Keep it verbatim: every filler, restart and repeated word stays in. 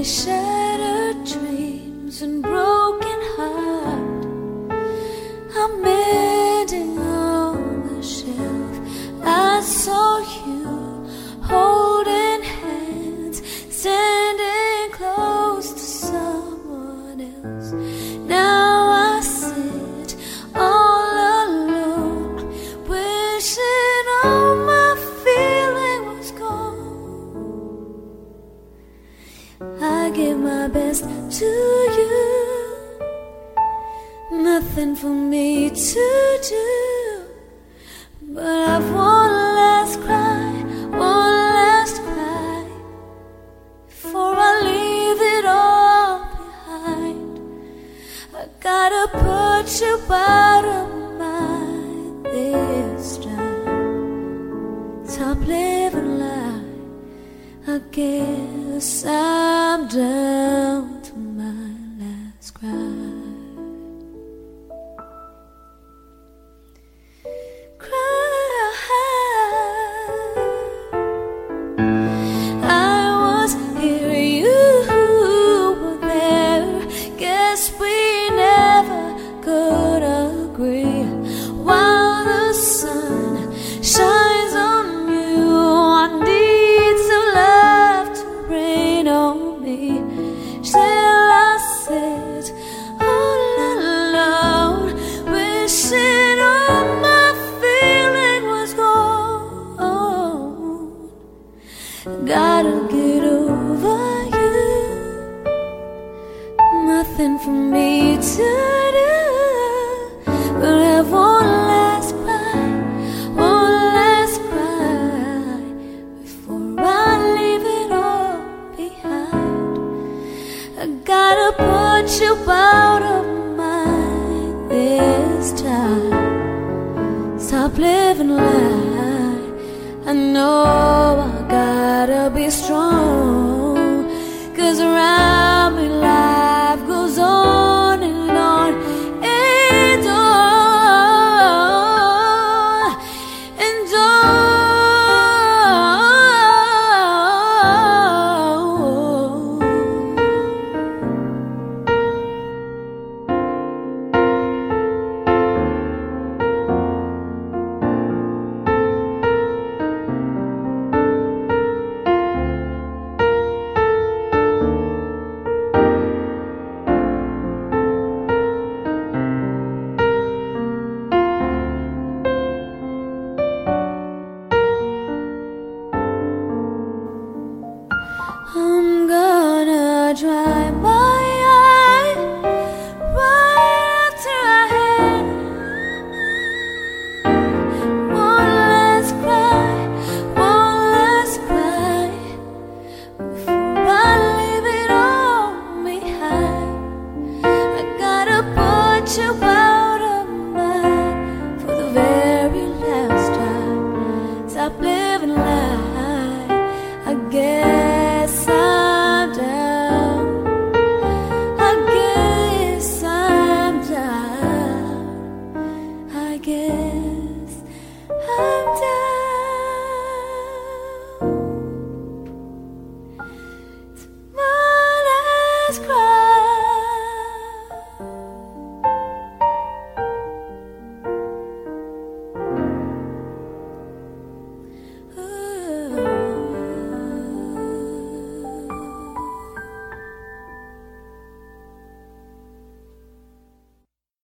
shattered dreams and broken heart, I'm mending on the shelf. I saw you holding hands, standing close to someone else. Now I sit all alone, wishing all my feeling was gone. I give my best to you, nothing for me to do, but I've one last cry, one last cry, before I leave it all behind. I gotta put you out of mind this time. Stop living life, I guess I'm down to my last cry. Gotta get over you, nothing for me to do, but have one last cry, one last cry, before I leave it all behind. I gotta put you out of mind this time. Stop living life, I know I gotta be strong, 'cause around me life goes on and on and on and I'm gonna dry my eye right after I had one last cry, one last cry, before I leave it all behind. I gotta put you out of mind for the very last time. Stop living life, I guess